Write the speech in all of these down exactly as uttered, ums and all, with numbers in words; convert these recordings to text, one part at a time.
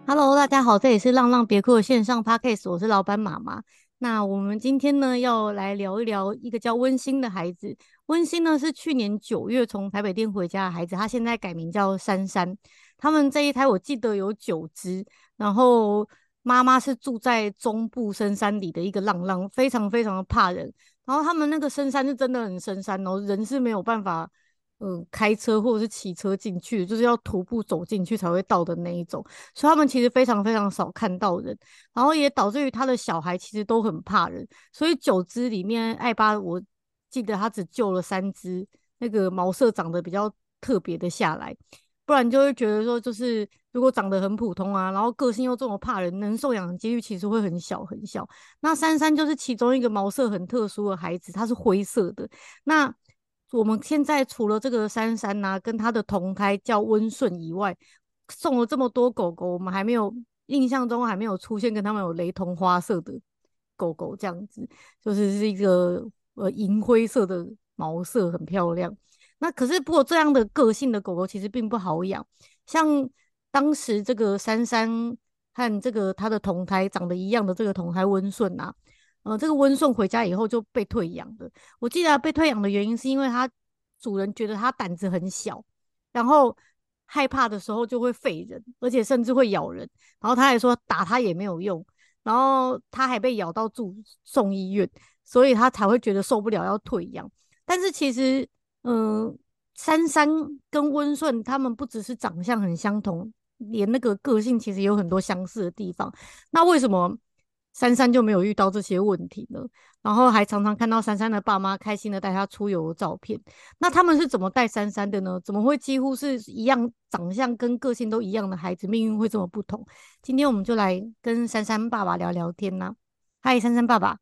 Hello，大家好，这里是浪浪别哭的线上 Podcast，我是老板妈妈。那我们今天呢，要来聊一聊一个叫温馨的孩子。温馨呢是去年九月从台北店回家的孩子，他现在改名叫珊珊。他们这一胎我记得有九只，然后妈妈是住在中部深山里的一个浪浪，非常非常的怕人。然后他们那个深山是真的很深山哦，人是没有办法。嗯，开车或者是骑车进去，就是要徒步走进去才会到的那一种。所以他们其实非常非常少看到人，然后也导致于他的小孩其实都很怕人，所以九只里面，艾巴我记得他只救了三只，那个毛色长得比较特别的下来，不然就会觉得说，就是如果长得很普通啊，然后个性又这么怕人，能受养的几率其实会很小很小。那珊珊就是其中一个毛色很特殊的孩子，它是灰色的。那我们现在除了这个珊珊呐，跟她的同胎叫温顺以外，送了这么多狗狗，我们还没有印象中还没有出现跟他们有雷同花色的狗狗这样子，就是是一个呃银灰色的毛色，很漂亮。那可是不过这样的个性的狗狗其实并不好养，像当时这个珊珊和这个它的同胎长得一样的这个同胎温顺啊。呃，这个温顺回家以后就被退养了。我记得啊被退养的原因是因为它主人觉得它胆子很小，然后害怕的时候就会吠人，而且甚至会咬人。然后他还说打它也没有用，然后他还被咬到住送医院，所以他才会觉得受不了要退养。但是其实，嗯、珊珊跟温顺他们不只是长相很相同，连那个个性其实有很多相似的地方。那为什么珊珊就没有遇到这些问题呢？然后还常常看到珊珊的爸妈开心的带她出游的照片。那他们是怎么带珊珊的呢？怎么会几乎是一样长相跟个性都一样的孩子，命运会这么不同？今天我们就来跟珊珊爸爸聊聊天呐、嗨，珊珊爸爸，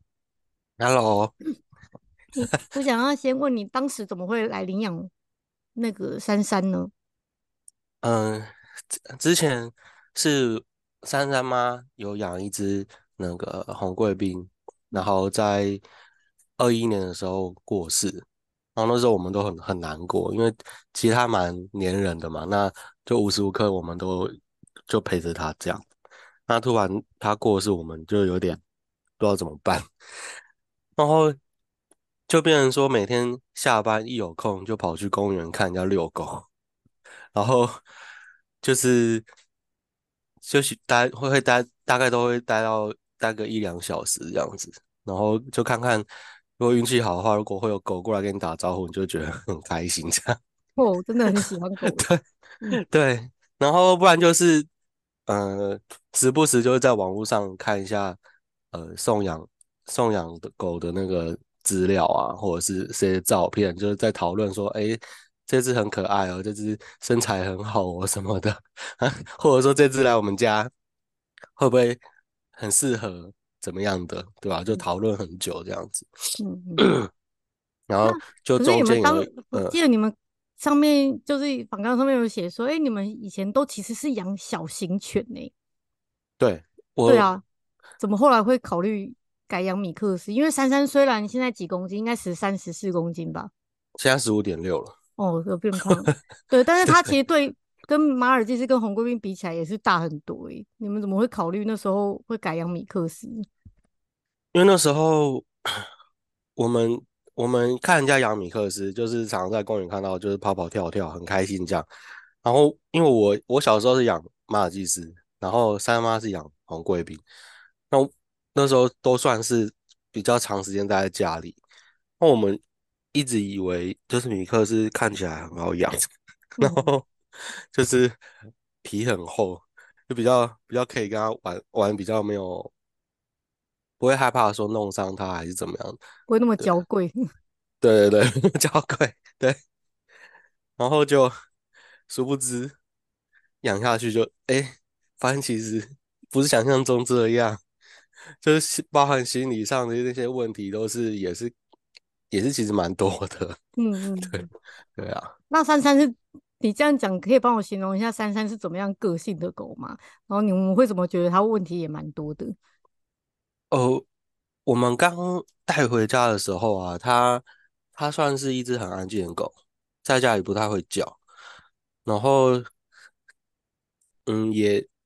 Hello， 你我想要先问你，当时怎么会来领养那个珊珊呢？ 嗯，之之前是珊珊妈有养一只那个红贵宾，然后在二一年的时候过世，然后那时候我们都很很难过，因为其实它蛮黏人的嘛，那就无时无刻我们都就陪着它这样。那突然它过世，我们就有点不知道怎么办，然后就变成说每天下班一有空就跑去公园看人家遛狗。然后就是休息待会会待大概都会待到待个一两小时这样子，然后就看看如果运气好的话，如果会有狗过来跟你打招呼，你就觉得很开心这样。 哦，我真的很喜欢狗诶。嗯， 对对，然后不然就是呃时不时就会在网络上看一下呃送养送养的狗的那个资料啊，或者是这些照片，就是在讨论说，诶，这只很可爱哦，这只身材很好哦什么的，或者说这只来我们家会不会很适合怎么样的，对吧？就嗯讨论很久这样子， 嗯嗯。那然后就可是你们当， 中间有我呃， 记得你们上面就是访纲上面有写说，哎、你们以前都其实是养小型犬呢、 对我对啊，怎么后来会考虑改养米克斯？因为珊珊虽然现在几公斤，应该十三、十四公斤吧， 现在十五点六了， 哦，有变胖，对，但是它其实对跟马尔济斯跟红贵宾比起来也是大很多诶。你们怎么会考虑那时候会改养米克斯？ 因为那时候我们我们看人家养米克斯，就是常常在公园看到，就是跑跑跳跳，很开心这样。然后因为我我小时候是养马尔济斯，然后三妈是养红贵宾，那我那时候都算是比较长时间待在家里。那我们一直以为就是米克斯看起来很好养，然嗯后就是皮很厚，就比较比较可以跟他玩玩，比较没有不会害怕说弄伤它还是怎么样。 不会那么娇贵。 对对对，娇贵，对，然后就殊不知养下去就哎，诶发现其实不是想象中这样，就是心包含心理上的那些问题都是也是也是其实蛮多的， 嗯对嗯。 对啊， 那珊珊是，你这样讲可以帮我形容一下珊珊是怎么样个性的狗吗？然后你们会怎么觉得它问题也蛮多的？ 哦，我们刚带回家的时候啊，它它算是一只很安静的狗，在家里不太会叫，然后嗯也。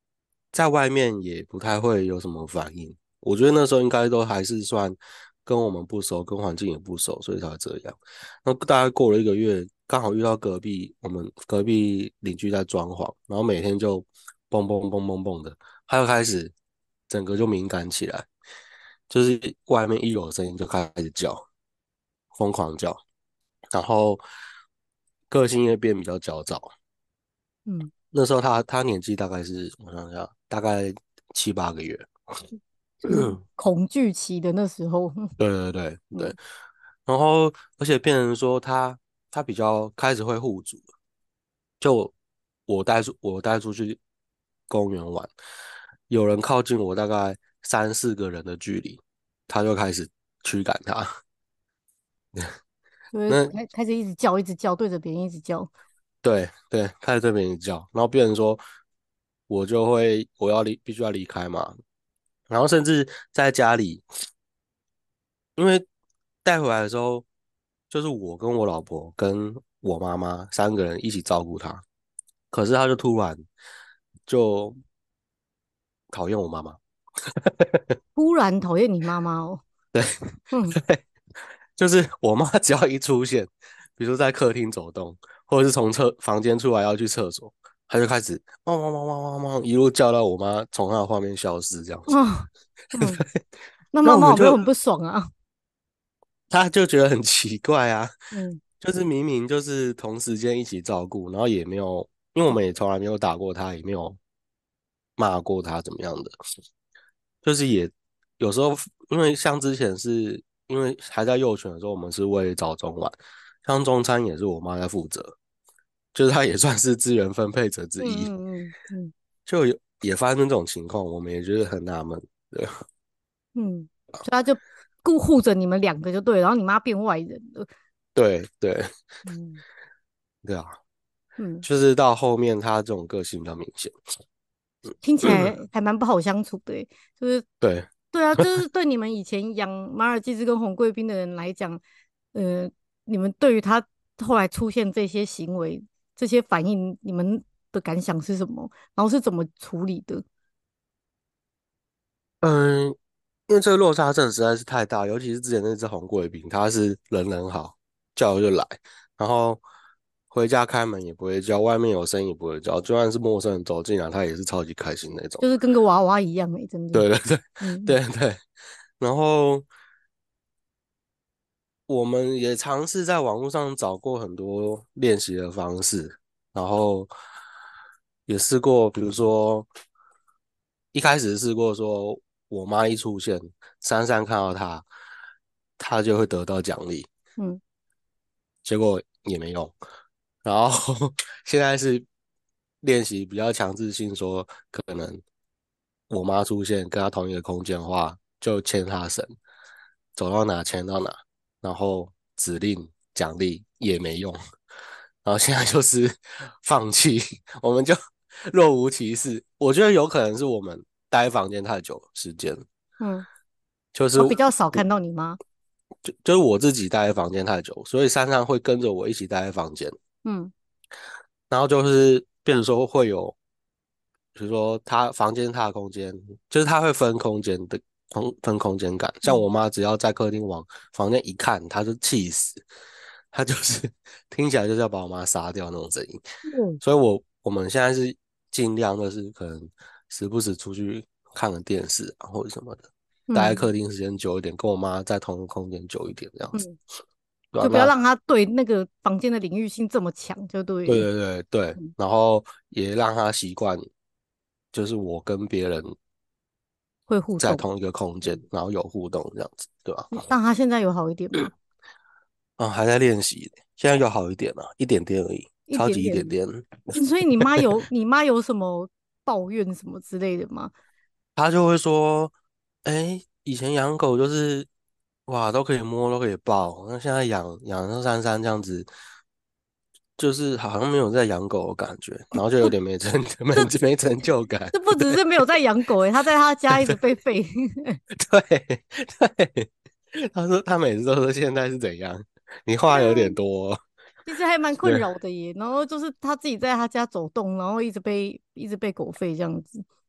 在外面也不太会有什么反应。我觉得那时候应该都还是算跟我们不熟，跟环境也不熟，所以才会这样。那大概过了一个月，刚好遇到隔壁我们隔壁邻居在装潢，然后每天就蹦蹦蹦蹦蹦的，他就开始整个就敏感起来，就是外面一有声音就开始叫，疯狂叫，然后个性也变比较焦躁。 嗯， 那时候他他年纪大概是我想想，大概七八个月。 就是恐惧期的那时候。 对对对对， 嗯， 然后而且变成说他他比较开始会护主，就我带出我带出去公园玩，有人靠近我大概三四个人的距离，他就开始驱赶他。 就是那开开始一直叫，一直叫，对着别人一直叫。 对对，开始对别人叫，然后变成说我就会我要离必须要离开嘛，然后甚至在家里，因为带回来的时候，就是我跟我老婆跟我妈妈三个人一起照顾他，可是他就突然就讨厌我妈妈。 突然讨厌你妈妈哦。嗯。 就是我妈只要一出现，比如说在客厅走动，或者是从厕房间出来要去厕所，他就开始汪汪汪汪汪汪，一路叫到我妈从她的画面消失这样子。 哦。嗯，那妈那我们就妈有没有很不爽啊？ 他就觉得很奇怪啊， 嗯。 就是明明就是同时间一起照顾，然后也没有，因为我们也从来没有打过他，也没有骂过他怎么样的，就是也有时候因为像之前是因为还在幼犬的时候，我们是喂早中晚，像中餐也是我妈在负责，就是她也算是资源分配者之嗯一， 嗯嗯就有也发生这种情况，我们也觉得很纳闷。对嗯。所以他就顾护着你们两个就对了，然后你妈变外人了。 对对嗯对啊， 嗯。 就是到后面他这种个性比较明显。 听起来还蛮不好相处的诶，就是对， 对啊，就是对你们以前养马尔济斯跟红贵宾的人来讲，呃，你们对于他后来出现这些行为、这些反应，你们的感想是什么？然后是怎么处理的？ 嗯，因为这个落差真的实在是太大，尤其是之前那只红贵宾，它是人人好，叫了就来，然后回家开门也不会叫，外面有声音也不会叫，就算是陌生人走进来，它也是超级开心那种。 就是跟个娃娃一样诶，真的。 对对对嗯对对，然后我们也尝试在网络上找过很多练习的方式，然后也试过，比如说一开始试过说，我妈一出现，珊珊看到她，她就会得到奖励， 嗯结果也没用。然后现在是练习比较强制性说，可能我妈出现跟她同一个空间的话，就牵她绳，走到哪牵到哪，然后指令奖励也没用，然后现在就是放弃，我们就若无其事。我觉得有可能是我们待房间太久时间， 嗯。 就是我我比较少看到你妈。 就就是我自己待在房间太久，所以珊珊会跟着我一起待在房间。 嗯然后就是变成说会有，比如说他房间他的空间，就是他会分空间的空分空间感。像嗯我妈只要在客厅往房间一看，她就气死，她就是听起来就是要把我妈杀掉那种声音。 嗯所以我我们现在是尽量的是可能时不时出去看个电视啊或者什么的，待在客嗯厅时间久一点，跟我妈在同一个空间久一点这样子。 嗯。 对啊，那就不要让他对那个房间的领域性这么强，就对了。 对对对对， 嗯然后也让他习惯，就是我跟别人会互动。 在同一个空间， 嗯。 然后有互动这样子，对吧？ 但他现在有好一点吗？ 啊，还在练习，现在就好一点了，一点点而已， 一超点点。 级一点点。 所以你妈有你妈有什么抱怨什么之类的吗？ 他就会说，哎，以前养狗就是哇都可以摸都可以抱，那现在养养那珊珊这样子，就是好像没有在养狗的感觉，然后就有点没成没这没成就感。 这不只是没有在养狗诶，他在他家一直被废。 对对，他说他每次都说现在是怎样，你对啊， 话有点多哦。 其实还蛮困对扰的耶。然后就是他自己在他家走动，然后一直被一直被狗吠这样子。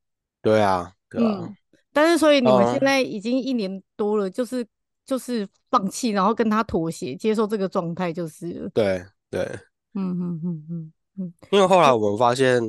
对啊，对啊， 嗯，但是所以你们现嗯， 在已经一年多了，就是就是放弃，然后跟他妥协，接受这个状态就是了。 对对， 嗯嗯嗯嗯嗯， 因为后来我们发现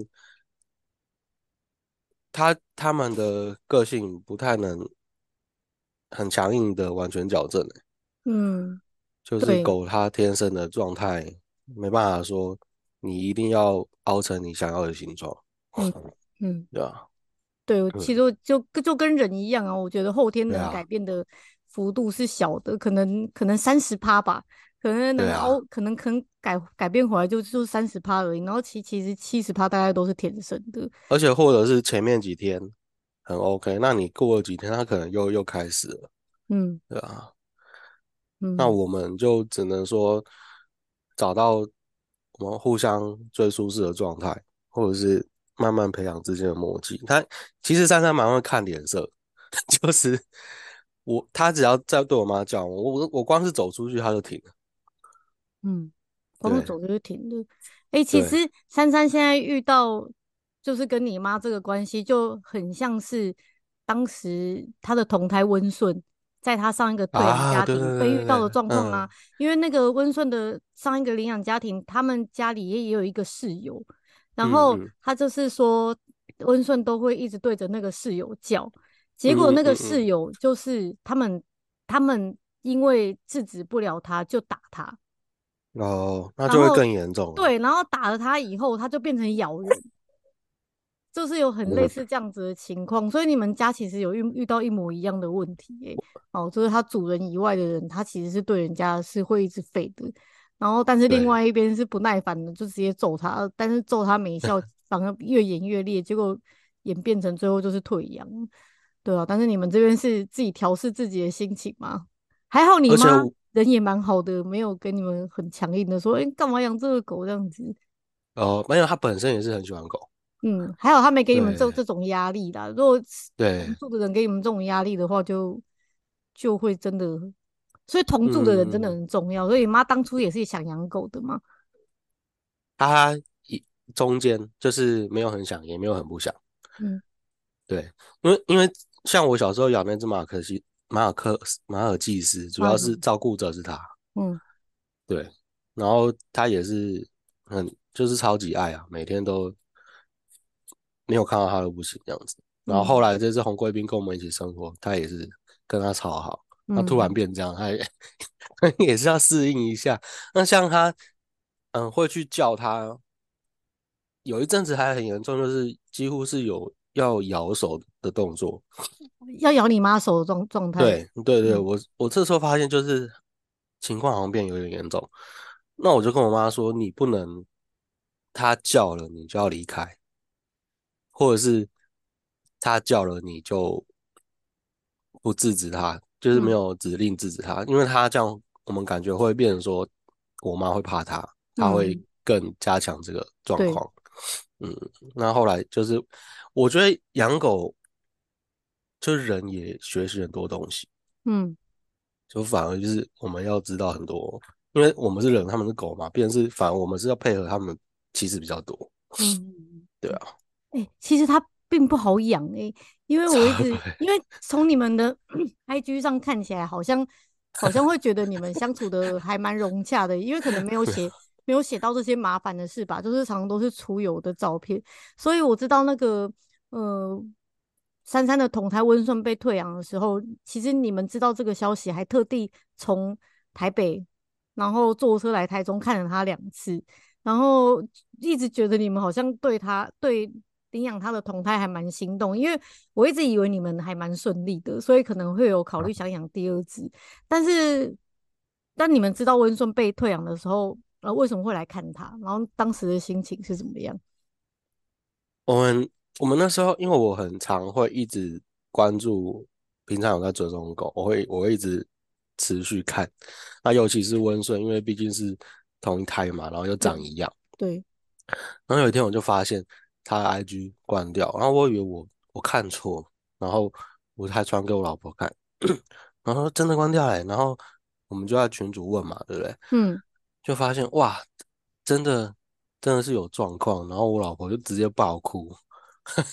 他他们的个性不太能很强硬的完全矫正欸， 嗯， 就是对， 狗它天生的状态没办法说你一定要凹成你想要的形状， 嗯嗯。 对吧？ 对，其嗯， 实就就跟人一样啊，我觉得后天能改对啊， 变的幅度是小的，可能可能三十趴吧，可能能凹， 对啊， 可能可能改改变回来就就三十趴而已，然后其其实七十趴大概都是天生的。 而且或者是前面几天很 OK，那你过了几天，它可能又又开始了， 嗯对啊，那嗯我们就只能说找到我们互相最舒适的状态，或者是慢慢培养之间的默契。他其实珊珊蛮会看脸色，就是我他只要在对我妈叫我，我我光是走出去他就停了。 嗯，光是对走就是停的。诶，其实对珊珊现在遇到就是跟你妈这个关系，就很像是当时她的同胎温顺，在她上一个退养啊， 家对对庭被遇到的对对对，嗯状况啊。因为那个温顺的上一个领养家庭，他们家里也也有一个室友，然后嗯嗯他就是说温顺都会一直对着那个室友叫，结果嗯那个嗯嗯室友就是他们他们因为制止不了他，就打他。 嗯，哦，那然后就会更严重了。 对，然后打了他以后，他就变成咬人，就是有很类嗯， 似这样子的情况，所以你们家其实有遇遇到一模一样的问题诶、哦，就是他主人以外的人，他其实是对人家是会一直吠的，然后但是另对， 外一边是不耐烦的，就直接揍他，但是揍他没效，反而越演越烈，结果演变成最后就是退养，对啊，但是你们这边是自己调试自己的心情吗？还好你妈而且我人也蛮好的，没有跟你们很强硬的说，哎、干嘛养这个狗这样子。 哦，没有，他本身也是很喜欢狗。 嗯，还好他没给你们这对这种压力啦。如果同对， 住的人给你们这种压力的话，就就会真的，所以同住的人真的嗯， 很重要。所以你妈当初也是想养狗的嘛。 他一中间就是没有很想，也没有很不想。 嗯， 对，因为因为像我小时候养那只马克西马尔克马尔济斯，主要妈的， 是照顾者是他。 嗯对，然后他也是很就是超级爱啊，每天都没有看到他都不行这样子。然后后嗯来这只红贵宾跟我们一起生活，他也是跟他超好。那突然嗯变这样，他也也是要适应一下。那像他，嗯，会去叫他，有一阵子还很严重，就是几乎是有要咬手的动作。 要咬你妈手的状状态。 对对对， 嗯我我这时候发现就是情况好像变有点严重，那我就跟我妈说，你不能他叫了你就要离开，或者是他叫了你就不制止他，就是没嗯有指令制止他，因为他这样我们感觉会变成说我妈会怕他，他会嗯， 更加强这个状对， 况。嗯，那后来就是我觉得养狗就是人也学习很多东西。 嗯就反而就是我们要知道很多，因为我们是人，他们是狗嘛，变成是反而我们是要配合他们，其实比较多， 嗯。 对啊， 哎、其实它并不好养哎、因为我一差直因为从你们的 I G 上看起来，好像好像会觉得你们相处的还蛮融洽的，因为可能没有写没有写到这些麻烦的事吧，就是常常都是出游的照片，所以我知道那个呃珊珊的同台温顺被退养的时候，其实你们知道这个消息，还特地从台北然后坐车来台中看了他两次。然后一直觉得你们好像对他对领养他的同胎还蛮心动，因为我一直以为你们还蛮顺利的，所以可能会有考虑想养第二只。但是当你们知道温顺被退养的时候，呃，为什么会来看他？然后当时的心情是怎么样？ 我们我们那时候，因为我很常会一直关注，平常有在追踪狗，我会我会一直持续看，那尤其是温顺，因为毕竟是同一胎嘛，然后又长对一样， 对， 然后有一天我就发现他的 I G 关掉，然后我以为我我看错，然后我还传给我老婆看，然后说真的关掉了，然后我们就在群主问嘛，对不对？ 嗯就发现哇，真的真的是有状况，然后我老婆就直接爆哭，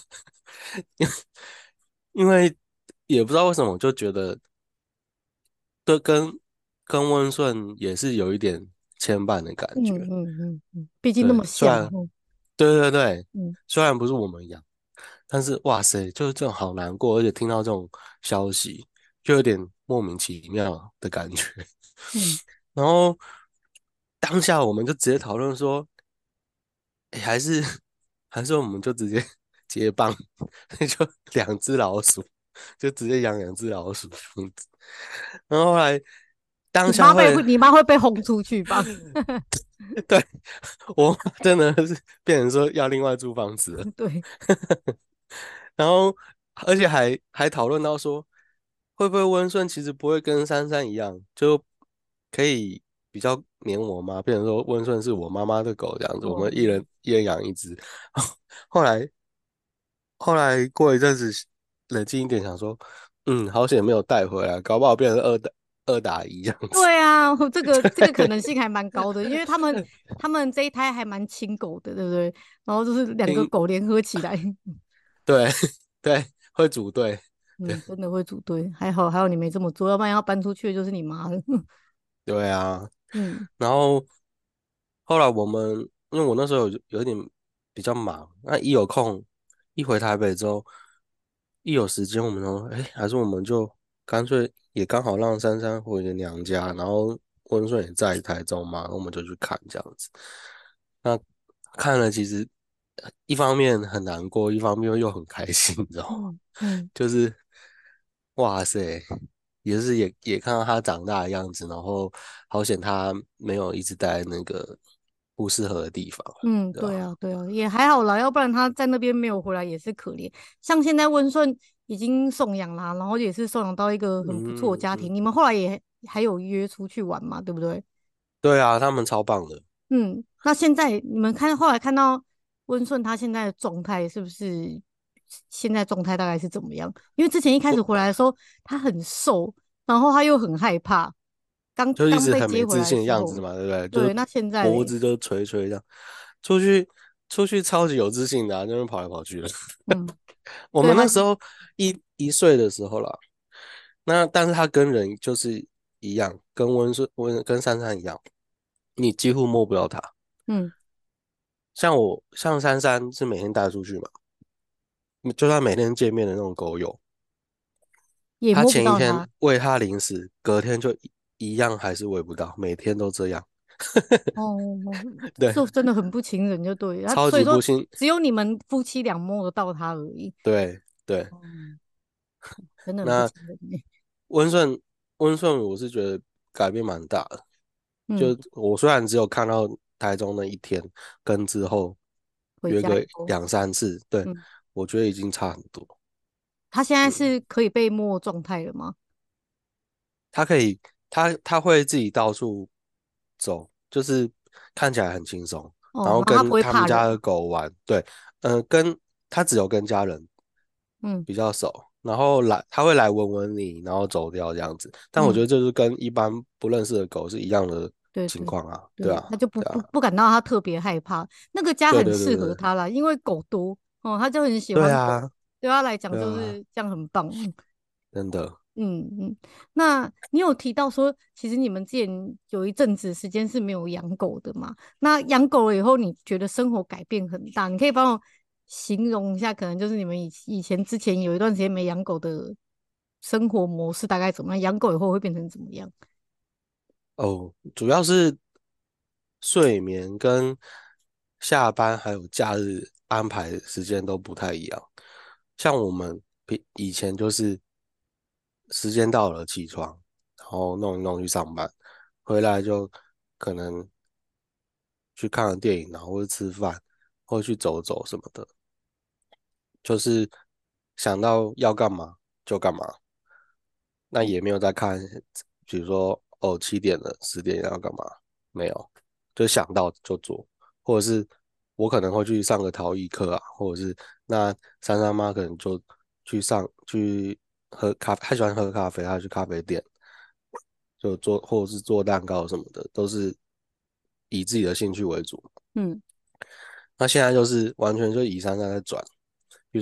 因为也不知道为什么，就觉得对跟跟温顺也是有一点牵绊的感嗯觉。 嗯嗯嗯，毕竟那对， 么像， 虽然嗯对对对， 嗯虽然不是我们养，但是哇塞，就是这种好难过，而且听到这种消息，就有点莫名其妙的感觉。 嗯， 然后当下我们就直接讨论说，哎，还是还是我们就直接接棒，就两只老鼠，就直接养两只老鼠这样子。然后后来当你妈被下会， 你妈会被轰出去吧？ 对，我真的是变成说要另外租房子了。 对， 然后而且还还讨论到说，会不会温顺其实不会跟珊珊一样，就可以比较黏我妈，变成说温顺是我妈妈的狗这样子，我们哦， 一人一人养一只。后来后来过一阵子冷静一点，想说，嗯，好险没有带回来，搞不好变成二打二打一这样子。 对啊，这个这个可能性还蛮高的，因为他们他们这一胎还蛮亲狗的，对不对？然后就是两个听， 狗联合起来， 对对，会组队。对嗯，真的会组队。还好还好你没这么做，要不然要搬出去的就是你妈了。 对啊， 嗯然后后来我们，因为我那时候有有一点比较忙，那一有空，一回台北之后，一有时间，我们说，哎，还是我们就干脆也刚好让珊珊回了娘家，然后温顺也在台中嘛，我们就去看这样子。那看了，其实呃一方面很难过，一方面又很开心，你知道吗？ 嗯嗯就是哇塞，也是也也看到他长大的样子，然后好险他没有一直待在那个不适合的地方， 嗯， 对吧？ 对啊对啊，也还好啦，要不然他在那边没有回来也是可怜。像现在温顺已经送养啦，然后也是送养到一个很不错的嗯嗯， 家庭，你们后来也还有约出去玩嘛，对不对？ 对啊，他们超棒的。 嗯，那现在你们看后来看到温顺他现在的状态是不是现在状态大概是怎么样？因为之前一开始回来的时候他很瘦，然后他又很害怕，刚就一刚被直很没接回来的自信的时候， 样子嘛，对不对？就对，那现在嘞， 脖子就垂垂这样，出去出去超级有自信的啊，那边跑来跑去的。 嗯， 我对他， 们那时候一一岁的时候啦，那但是他跟人就是一样，跟温顺温跟珊珊一样，你几乎摸不到他。 嗯， 像我像珊珊是每天带出去嘛，就算每天见面的那种狗友，他也摸不前一天到他， 喂他零食，隔天就一一样还是喂不到，每天都这样。 哦， 对， 就真的很不亲人，就对了他， 超所以说级不幸。 只有你们夫妻俩摸得到他而已， 对对， 嗯，真的很不那亲人欸温顺温顺，我是觉得改变蛮大的。 嗯， 就我虽然只有看到台中那一天，跟之后回约个家以后， 两三次，对， 嗯。 我觉得已经差很多。 他现在嗯， 是可以被摸的状态了吗？ 他可以，他他会自己到处走，就是看起来很轻松，然哦， 后然后他不会跟他们怕人， 家的狗玩，对，嗯、跟他只有跟家人嗯比较熟，然后来他会来闻闻你，然后走掉这样子。但我觉嗯， 得这是跟一般不认识的狗是一样的对对情况啊，对对， 啊， 他就不对啊， 不不感到他特别害怕，那个家对很对对对适合他啦，因为狗多哦，他就很喜欢狗， 对啊， 对他来讲对啊， 就是这样很棒。嗯真的。 嗯嗯，那你有提到说，其实你们之前有一阵子时间是没有养狗的嘛？那养狗了以后，你觉得生活改变很大？你可以帮我形容一下，可能就是你们以以前之前有一段时间没养狗的生活模式大概怎么样？养狗以后会变成怎么样？ 哦，主要是睡眠跟下班还有假日安排时间都不太一样。像我们平以前就是时间到了起床，然后弄一弄去上班，回来就可能去看个电影，然后或者吃饭，或者去走走什么的，就是想到要干嘛就干嘛。那也没有在看，比如说哦七点了，十点要干嘛？没有，就想到就做，或者是我可能会去上个陶艺课啊，或者是那珊珊妈可能就去上去喝咖啡，她喜欢喝咖啡，她去咖啡店就做，或者是做蛋糕什么的，都是以自己的兴趣为主。 嗯那现在就是完全就以珊珊在转，比如说。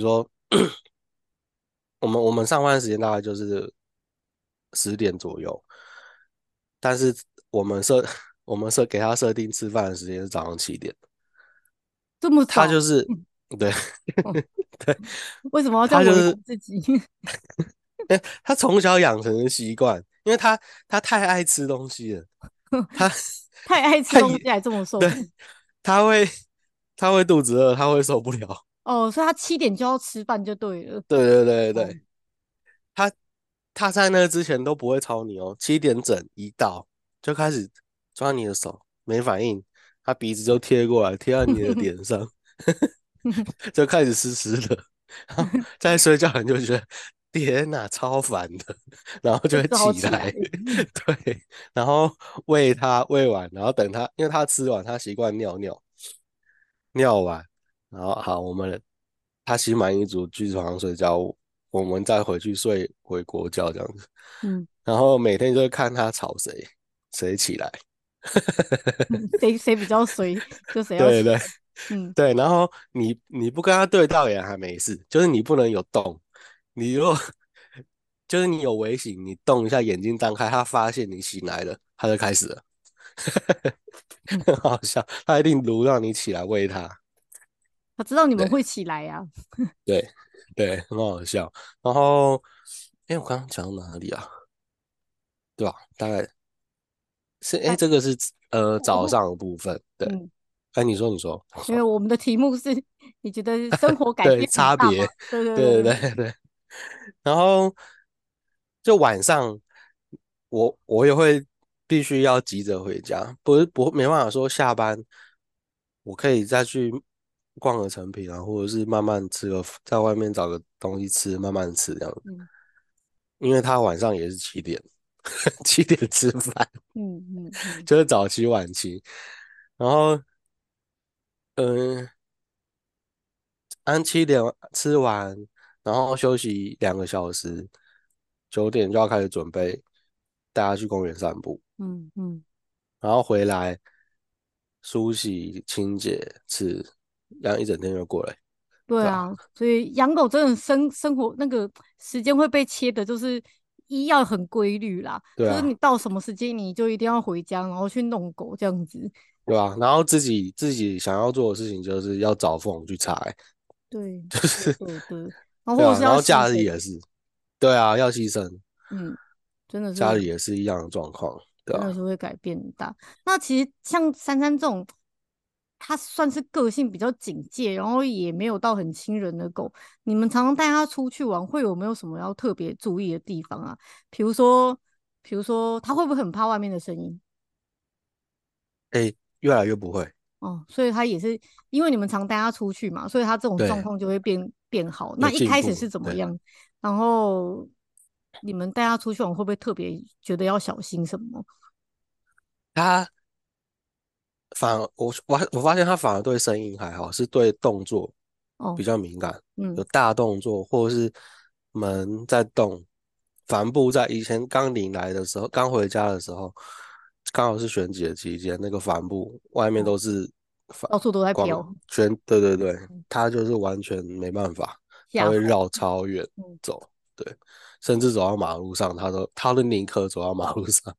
我们我们上班时间大概就是十点左右，但是我们设我们设给他设定吃饭的时间是早上七点， 这么早？ 他就是嗯对哦， 对， 为什么要这样为难他就是自己？ 他从小养成的习惯，因为他他太爱吃东西了，他太爱吃他也东西还这么对， 瘦？ 他会他会肚子饿，他会受不了。 哦，所以他七点就要吃饭就对了。 对对对哦， 对，他他在那之前都不会吵你哦，七点整一到就开始抓你的手，没反应，他鼻子就贴过来贴在你的脸上，就开始湿湿的，然后在睡觉你就觉得天哪，超烦的，然后就会就只好起来， 起来。 对，然后喂他喂完，然后等他，因为他吃完他习惯尿尿，尿完，然后好，我们他心满意足去床上睡觉，我们再回去睡回国觉这样子。 嗯然后每天就会看他吵谁，谁起来。 嗯，谁谁比较衰，就谁要对对起来。嗯对，然后你你不跟他对到眼还没事，就是你不能有动。你如果就是你有微醒，你动一下眼睛张开，他发现你醒来了，他就开始了， 嗯， 很好笑。他一定撸让你起来喂他。 他知道你们对会起来呀、 对对，很好笑。然后，哎，我刚刚讲到哪里啊？对吧？大概是哎， 哎， 这个是呃我不， 早上的部分。对， 嗯， 哎，你说你说。 因为我们的题目是，你觉得生活改对， 变很大吗？ 差别， 对对对对， 对对对。然后就晚上，我我也会必须要急着回家，不是不没办法说下班，我可以再去逛个成品啊，或者是慢慢吃个，在外面找个东西吃，慢慢吃这样。 嗯因为他晚上也是七点，七点吃饭， 嗯嗯嗯， 就是早期晚期。然后，嗯、按七点吃完，然后休息两个小时，九点就要开始准备带他去公园散步， 嗯嗯， 然后回来梳洗、清洁、吃，这样一整天就过了，对吧？ 对啊，所以养狗真的生生活那个时间会被切的，就是一要很规律啦，就是你对啊， 到什么时间你就一定要回家，然后去弄狗这样子。 对吧？然后自己自己想要做的事情就是要找缝去踩， 对对对对，然后对啊， 或者是要然后假日牺牲， 也是，对啊，要牺牲， 嗯，真的是家里也是一样的状况，对真的啊。 是会改变很大。那其实像珊珊这种，它算是个性比较警戒，然后也没有到很亲人的狗，你们常常带它出去玩，会有没有什么要特别注意的地方啊？比如说，比如说它会不会很怕外面的声音？ 哎，越来越不会， 哦，所以它也是因为你们常带它出去嘛，所以它这种状对， 况就会变变好。那有一开始是进步，对。 怎么样？然后你们带它出去玩会不会特别觉得要小心什么？ 他反而我我我发现他反而对声音还好，是对动作比哦， 较敏感， 嗯， 有大动作或者是门在动，帆布在以前刚领来的时候，刚回家的时候，刚好是选举的期间，那个帆布外面哦， 都是帆到处都在光飘， 全，对对对， 嗯他就是完全没办法，他吓坏。 会绕超远嗯走，对，甚至走到马路上，他都他都宁可走到马路上。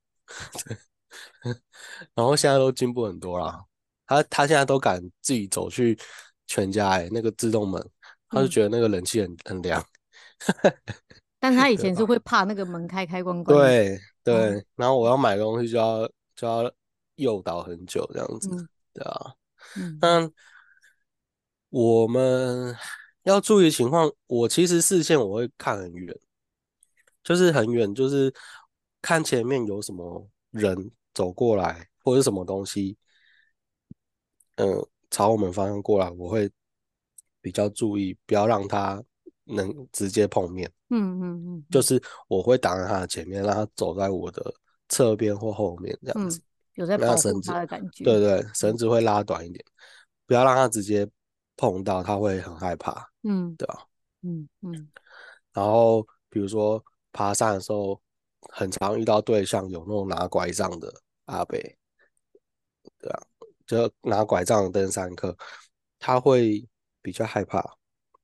然后现在都进步很多啦。他他现在都敢自己走去全家哎、那个自动门，他就嗯， 觉得那个冷气很很凉， 但是他以前是对吧？ 会怕那个门开开关关的。 对哦， 对，然后我要买东西就要就要诱导很久这样子， 嗯对啊。 嗯那我们要注意情况，我其实视线我会看很远，就是很远，就是看前面有什么人走过来，或者是什么东西，嗯，朝我们方向过来，我会比较注意，不要让他能直接碰面。 嗯嗯嗯嗯就是我会挡在他的前面，让他走在我的侧边或后面这样子。 嗯，有在保护他那绳子， 的感觉。 对对，绳嗯子会拉短一点，不要让他直接碰到，他会很害怕， 嗯对吧？ 嗯嗯然后比如说爬山的时候，很常遇到对象有那种拿拐杖的阿伯，就拿拐杖的登山客，他会比较害怕，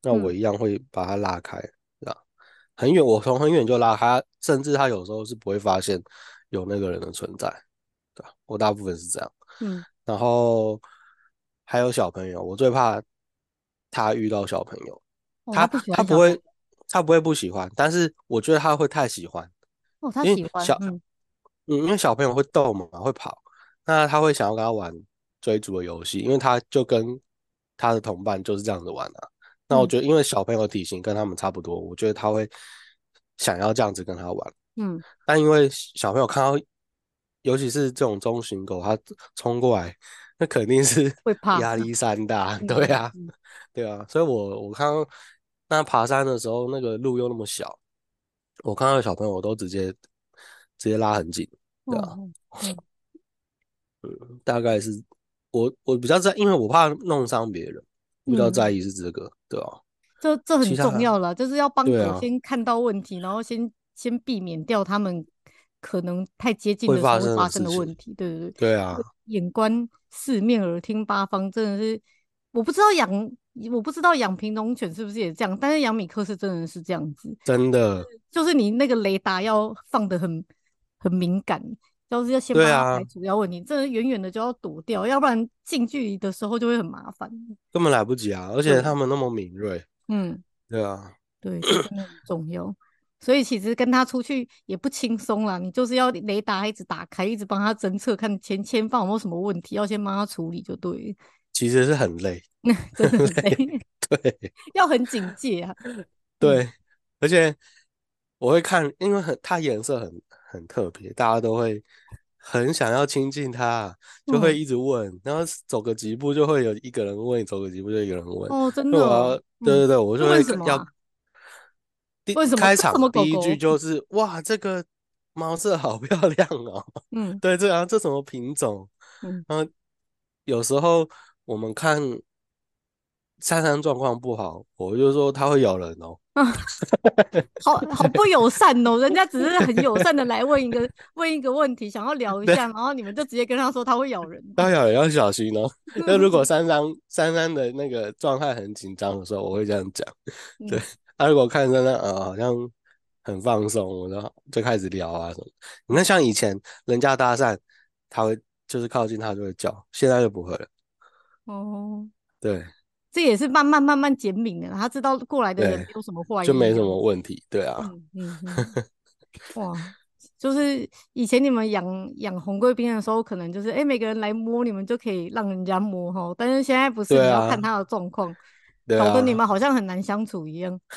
那我嗯一样会把它拉开，对吧？很远，我从很远就拉开，甚至他有时候是不会发现有那个人的存在，对吧？我大部分是这样。 嗯， 然后还有小朋友，我最怕他遇到小朋友， 哦，他他不喜他不会欢小朋友。 他不会不喜欢，但是我觉得他会太喜欢， 哦，他因为喜欢。 小嗯嗯，因为小朋友会动嘛，会跑，那他会想要跟他玩追逐的游戏，因为他就跟他的同伴就是这样子玩啊。那我嗯觉得，因为小朋友的体型跟他们差不多，我觉得他会想要这样子跟他玩。 嗯， 但因为小朋友看到，尤其是这种中型狗，它冲过来，那肯定是会怕。 压力山大， 嗯对啊， 嗯嗯。 对啊。所以我我看到那爬山的时候，那个路又那么小，我看到小朋友我都直接直接拉很紧，对啊。 哦哦哦。 大概是我我比较在，因为我怕弄伤别人，我比较在嗯， 意是这个，对吧？ 这这很其他重要了，就是要帮对啊， 狗先看到问题，然后先先避免掉他们可能太接近的时会发候会发生生的事情， 的问题。对对对， 对啊， 这个眼观四面，耳听八方，真的是我不知道养我不知道养品种犬是不是也这样，但是养米克斯真的是这样子， 真的， 就是你那个雷达要放得很很敏感，就是要先帮他排对啊， 除掉问题，真的远远的就要躲掉，要不然近距离的时候就会很麻烦。 根本来不及啊，而且他对。 们那么敏锐， 嗯。 对啊， 对，这真的很重要。所以其实跟他出去也不轻松啦，你就是要雷达一直打开，一直帮他侦测，看前前方有没有什么问题，要先帮他处理就对了。 其实是很累， 真的很很累。 累，对要很警戒啊。嗯对，而且我会看，因为很它颜色很很特别，大家都会很想要亲近它，就会嗯。 一直问，然后走个几步就会有一个人问，走个几步就有一个人问， 哦，真的哦。 所以我要，对嗯， 对对，我是就会要问什么啊？ 第问什么？ 开场这什么狗第一句狗？ 就是哇，这个毛色好漂亮哦， 嗯对，这啊这什么品种？ 嗯。 然后有时候我们看珊珊状况不好，我就说它会咬人哦。 啊，好好不友善哦，人家只是很友善的来问一个问一个问题，想要聊一对， 下，然后你们就直接跟他说他会咬人。 要咬人要小心哦。那如果珊珊珊珊的那个状态很紧张的时候，我会这样讲。对， 嗯。 他、如果看珊珊呃好像很放松，我就就开始聊啊什么。你看像以前人家搭讪，他会就是靠近他就会叫，现在就不会了。 哦， 对这也是慢慢慢慢减敏的，他知道过来的人对， 没有什么坏意， 就没什这样子。 么问题。对啊， 嗯嗯嗯。哇，就是以前你们养养红贵宾的时候，可能就是哎、诶每个人来摸你们就可以让人家摸哈，但是现在不是，你要看对啊， 他的状况， 对搞得你啊， 们好像很难相处一样。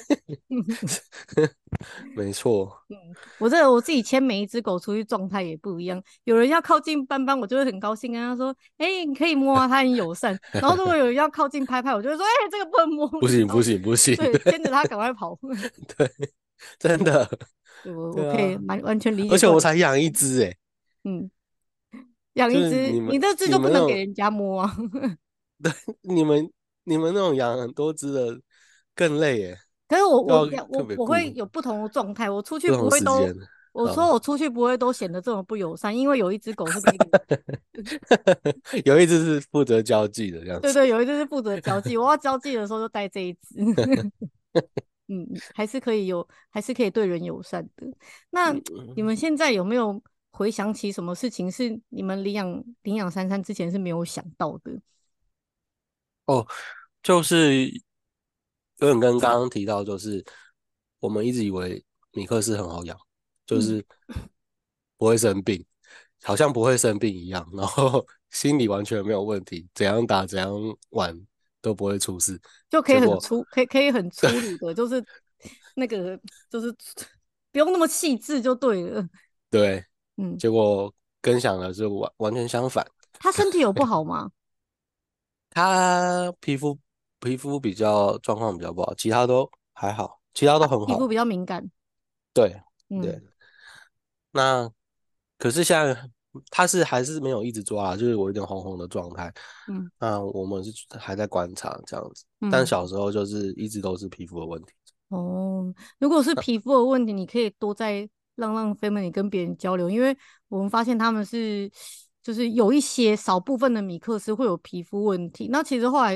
没错。 嗯，我这我自己牵每一只狗出去状态也不一样。有人要靠近斑斑，我就会很高兴跟他说：“哎、你可以摸啊，它很友善。”然后如果有人要靠近拍拍，我就会说：“哎、这个不能摸。” 不行不然后行不行， 对， 对牵着它赶快跑。 对，真的， 对，我我可以对啊， 完完全理而且我解过来。 才养一只诶， 嗯，养一就是只， 你们你这只就不你们那种能给人家摸啊。 你们你们那种养很多只的更累耶， 可是我就要我我我会特别顾有不同的状态，我出去不不会都， 同时间我说啊。 我出去不会都显得这么不友善，因为有一只狗是那个， 有一只是负责交际的这样子。 对对，有一只是负责交际，我要交际的时候就带这一只。嗯，还是可以有，还是可以对人友善的。那你们现在有没有回想起什么事情是你们领养领养珊珊之前是没有想到的？ 哦，就是有点跟刚刚提到，就是我们一直以为米克斯很好养，就嗯， 是不会生病，好像不会生病一样，然后心理完全没有问题，怎样打怎样玩都不会出事。 就可以结果很粗，可以可以很粗鲁的，就是那个就是不用那么细致就对了。 对， 嗯， 结果跟想的是完完全相反。 他身体有不好吗？ 他皮肤皮肤比较状况比较不好，其他都还好，其他都很好。 皮肤比较敏感。 对嗯对，那可是现在他是还是没有一直抓啊，就是我有点红红的状态。 嗯那我们是还在观察这样子，但嗯。 小时候就是一直都是皮肤的问题。 哦，如果是皮肤的问题，你可以多在让让 family 跟别人交流，因为我们发现他们是就是有一些少部分的米克斯会有皮肤问题。那其实后来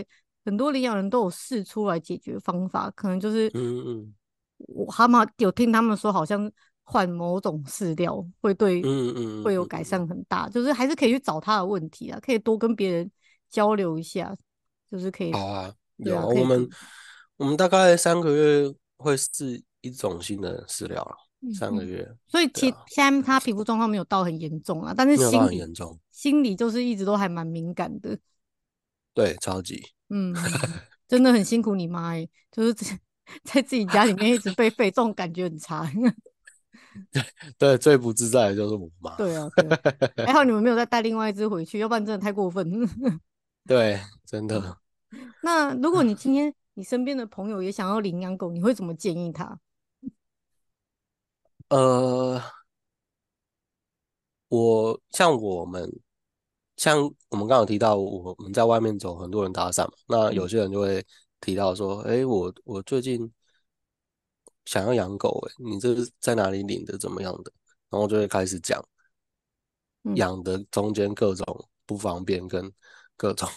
很多领养人都有试出来解决方法，可能就是嗯嗯我他们有听他们说，好像换某种饲料会对嗯嗯会有改嗯嗯嗯， 善很大，就是还是可以去找他的问题啊，可以多跟别人交流一下，就是可以， 好啊，有啊， 对啊，可以做。 我们我们大概三个月会试一种新的饲料了， 嗯嗯， 三个月， 所以其对啊， 现在他皮肤状况没有到很严重啊，但是没有到心理很严重， 心理就是一直都还蛮敏感的。 对，超级， 嗯嗯，嗯真的很辛苦你妈欸，就是在在自己家里面一直被废，这种感觉很差。 对，最不自在的就是我妈， 对啊，对啊，还好你们没有再带另外一只回去，要不然真的太过分。 对，真嗯， 的， 那如果你今天你身边的朋友也想要领养狗，你会怎么建议他？ 呃，我像我们像我们刚刚有提到，我们在外面走，很多人搭讪嘛，那有嗯些人就会提到说，哎，我我最近想要养狗，哎，你这是在哪里领的，怎么样的？然后就会开始讲嗯养的中间各种不方便跟各种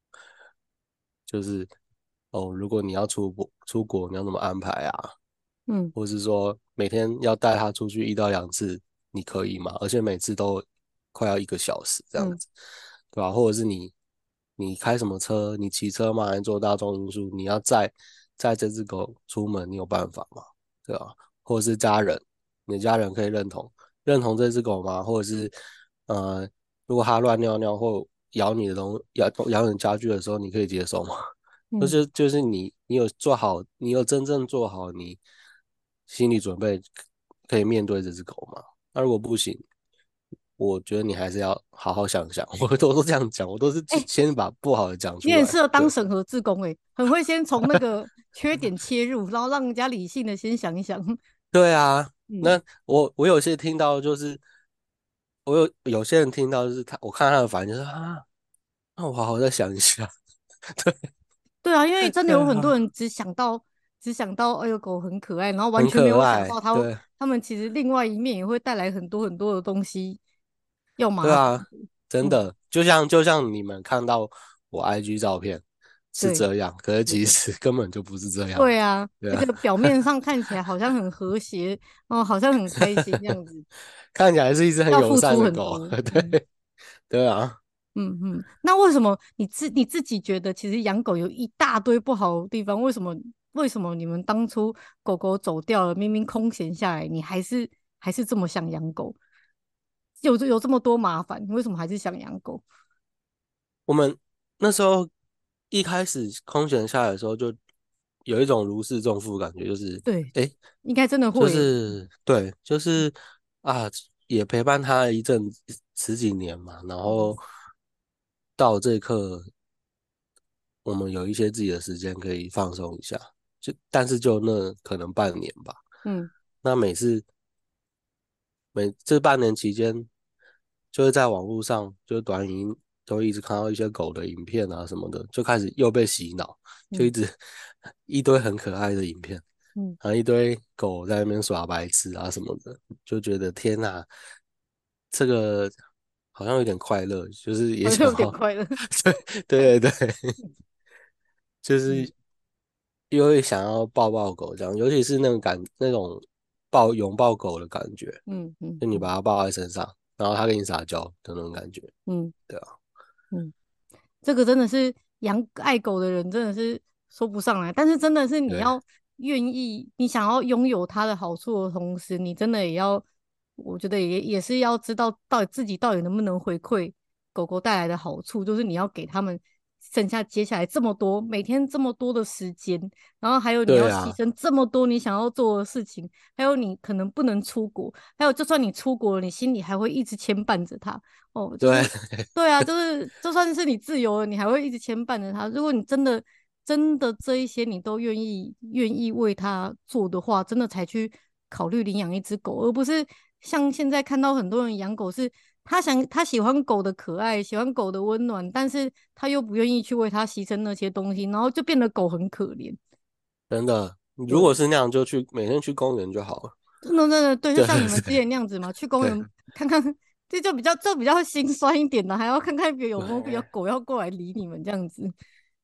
就是哦，如果你要出国出国，你要怎么安排啊？ 嗯或是说每天要带它出去一到两次，你可以吗？而且每次都快要一个小时这样嗯子，对吧？或者是你你开什么车？你骑车吗？还是坐大众运输？你要载载这只狗出门，你有办法吗？对吧？或者是家人，你的家人可以认同认同这只狗吗？或者是呃，如果它乱尿尿或咬你的东咬咬你家具的时候，你可以接受吗？就嗯， 是就是你你有做好，你有真正做好你心理准备，可以面对这只狗吗？那如果不行，我觉得你还是要好好想想。我都都这样讲，我都是哎、 先把不好的讲出来。 你很适合当对审核志工，哎，很会先从那个缺点切入，然后让人家理性的先想一想。 对啊， 嗯那我我有些听到就是，我有有些人听到就是他，我看他的反应就是啊，那我好好再想一下。对对啊，因为真的对啊， 有很多人只想到只想到哎呦狗很可爱，然后完很全没有想可爱， 到它对它们其实另外一面也会带来很多很多的东西要麻烦。 对啊，真嗯， 的，就像就像你们看到我 I G 照片是对这样，可是对对其实根本就不是这样子。 对啊， 对啊， 那个表面上看起来好像很和谐哦，好像很开心这样子， 看起来是一只很友要付出善的狗。 很多。嗯对对啊， 嗯嗯，那为什么你自你自己觉得其实养狗有一大堆不好的地方？为什么为什么你们当初狗狗走掉了，明明空闲下来，你还是还是这么想养狗？有有这么多麻烦，你为什么还是想养狗？ 我们那时候一开始空闲下来的时候，就有一种如释重负的感觉，就是对， 诶， 应该真的就会。 是对，就是啊，也陪伴他一阵十几年嘛，然后嗯到这一刻，我们有一些自己的时间可以放松一下，就但是就那可能半年吧。 嗯那每次每这半年期间，就是在网络上，就是短影音都一直看到一些狗的影片啊什么的，就开始又被洗脑，就一嗯直一堆很可爱的影片， 嗯， 然后一堆狗在那边耍白痴啊什么的，就觉得天哪，这个好像有点快乐，就是也好像想要， 有点快乐。 对对对对，就嗯是因为想要抱抱狗这样，尤其是那种感那种抱拥抱狗的感觉， 嗯嗯就你把嗯它抱在身上，然后它跟你撒娇的那种感觉， 嗯对啊， 嗯。这个真的是养爱狗的人真的是说不上来，但是真的是你对要愿意，你想要拥有它的好处的同时，你真的也要，我觉得也也是要知道到底自己到底能不能回馈狗狗带来的好处，就是你要给他们剩下接下来这么多，每天这么多的时间，然后还有你要对啊， 牺牲这么多你想要做的事情，还有你可能不能出国，还有就算你出国了，你心里还会一直牵绊着它。哦，就对是对啊，就是就算是你自由了，你还会一直牵绊着他。如果你真的真的这一些你都愿意愿意为他做的话，真的才去考虑领养一只狗，而不是像现在看到很多人养狗是，他想他喜欢狗的可爱，喜欢狗的温暖，但是他又不愿意去为它牺牲那些东西，然后就变得狗很可怜。 真的，如果对， 是那样，就去每天去公园就好了。 真的真的对，就对像你们之对前那样子嘛，去公对园看看，这就比较这比较心酸一点的，还要看看别有没有比较对狗要过来理你们这样子。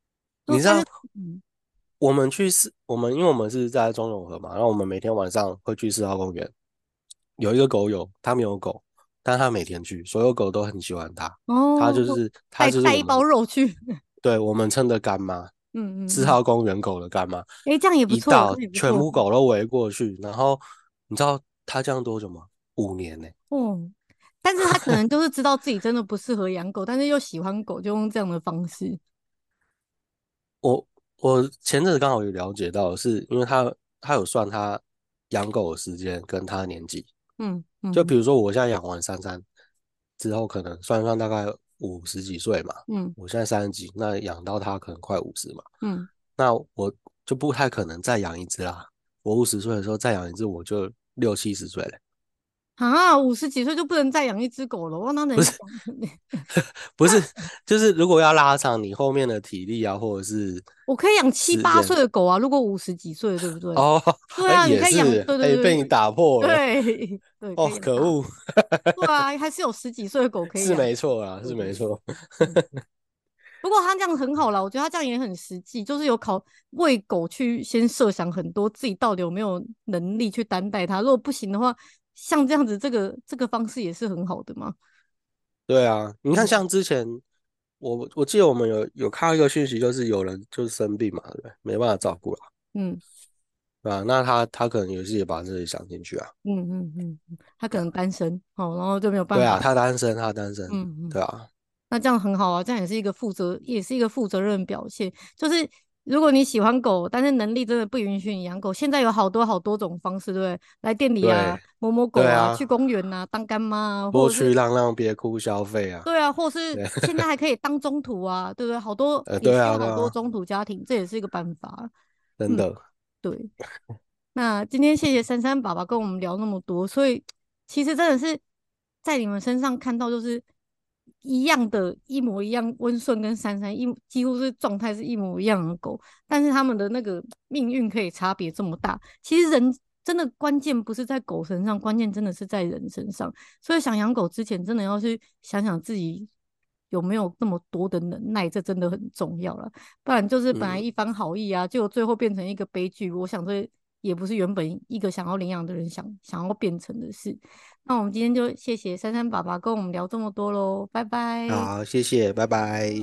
你知道都但是，嗯， 我们去四，我们因为我们是在中永和嘛，然后我们每天晚上会去四号公园，有一个狗友，他没有狗，但他每天去，所有狗都很喜欢他，他哦，就就是他带带一就是我们， 包肉去， 对，我们称的干妈， 嗯嗯嗯， 四号公园狗的干妈， 诶，这样也不错，这一到样也不错， 全部狗都围过去，然后你知道他这样多久吗？五年呢、 哦。但是他可能就是知道自己真的不适合养狗，但是又喜欢狗，就用这样的方式。 我我前阵子刚好有了解到的是，因为他他有算他养狗的时间跟他的年纪， 嗯嗯就比如说我现在养完珊珊之后，可能算一算大概五十几岁嘛， 嗯我现在三十几，那养到它可能快五十嘛， 嗯， 那我就不太可能再养一只啦。我五十岁的时候再养一只，我就六七十岁了。 啊，五十几岁就不能再养一只狗了，我哪能养？ 不是，就是如果要拉长你后面的体力啊，或者是我可以养七八时间， 岁的狗啊，如果五十几岁，对不对？ 哦，哎， 对啊，你可以养， 也是，哎， 对对对被你打破了， 对对，可哦， 以养大。 可恶， 对啊，还是有十几岁的狗可以是养。 没错啦， 对对对， 是没错， 嗯。不过他这样很好啦，我觉得他这样也很实际，就是有考为狗去先设想很多自己到底有没有能力去担待它。如果不行的话，像这样子，这个这个方式也是很好的嘛。 对啊，你看， 嗯像之前我我记得我们有有看到一个讯息，就是有人就是生病嘛，对不对？没办法照顾了， 嗯对吧？那他他可能也是也把这里想进去啊， 嗯嗯嗯，嗯他可能单身哦，然后就没有办对啊， 法。 他单身，他单身， 嗯嗯。 对啊， 那这样很好啊，这样也是一个负责，也是一个负责任表现。就是如果你喜欢狗，但是能力真的不允许你养狗，现在有好多好多种方式，对不对？来店里啊， 对摸摸狗啊，去对啊， 公园啊，当干妈啊，或者是多去让让别哭消费啊， 对啊，或是对， 现在还可以当中途啊，对不对？好多呃，对也是有啊对啊， 好多中途家庭，这也是一个办法。嗯， 真的对。那今天谢谢珊珊爸爸跟我们聊那么多，所以其实真的是在你们身上看到就是一样的，一模一样，温顺跟珊珊一几乎是状态是一模一样的狗，但是他们的那个命运可以差别这么大。其实人真的关键不是在狗身上，关键真的是在人身上。所以想养狗之前，真的要去想想自己有没有那么多的能耐，这真的很重要了。不然就是本来嗯， 一番好意啊，结果最后变成一个悲剧。我想这也不是原本一个想要领养的人想想要变成的事。那我们今天就谢谢珊珊爸爸跟我们聊这么多喽，拜拜。 好，谢谢，拜拜。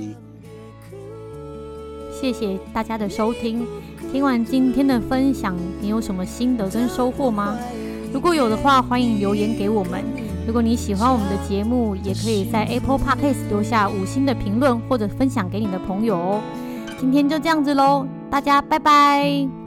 谢谢大家的收听。听完今天的分享，你有什么心得跟收获吗？如果有的话，欢迎留言给我们。如果你喜欢我们的节目，也可以在 Apple Podcast 留下五星的评论，或者分享给你的朋友哦。今天就这样子喽，大家拜拜。